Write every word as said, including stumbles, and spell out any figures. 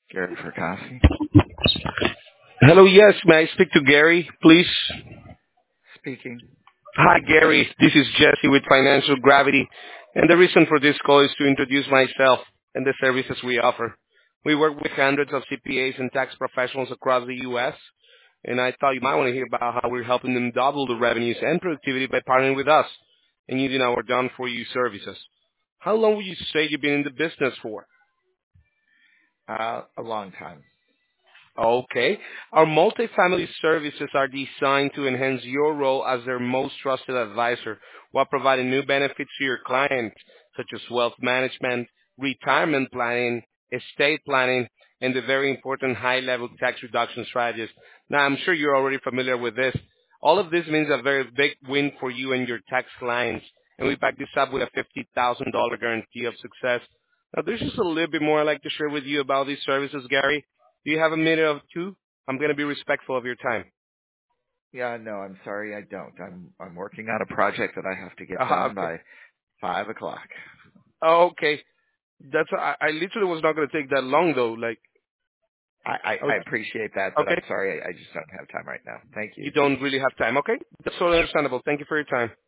Gary for coffee. Hello, yes. May I speak to Gary, please? Speaking. Hi, Gary. This is Jesse with Financial Gravity, and the reason for this call is to introduce myself and the services we offer. We work with hundreds of C P As and tax professionals across the U S, and I thought you might want to hear about how we're helping them double the revenues and productivity by partnering with us and using our done-for-you services. How long would you say you've been in the business for? Uh, a long time. Okay. Our multifamily services are designed to enhance your role as their most trusted advisor while providing new benefits to your clients, such as wealth management, retirement planning, estate planning, and the very important high-level tax reduction strategies. Now, I'm sure you're already familiar with this. All of this means a very big win for you and your tax clients, and we back this up with a fifty thousand dollars guarantee of success. Now, there's just a little bit more I'd like to share with you about these services, Gary. Do you have a minute or two? I'm going to be respectful of your time. Yeah, no, I'm sorry, I don't. I'm I'm working on a project that I have to get Uh, done okay. by five o'clock. Oh, okay. That's I, I literally was not going to take that long though. Like, I, I, I okay, appreciate that, but I'm okay. sorry, I, I just don't have time right now. Thank you. You don't really have time. Okay, that's totally understandable. Thank you for your time.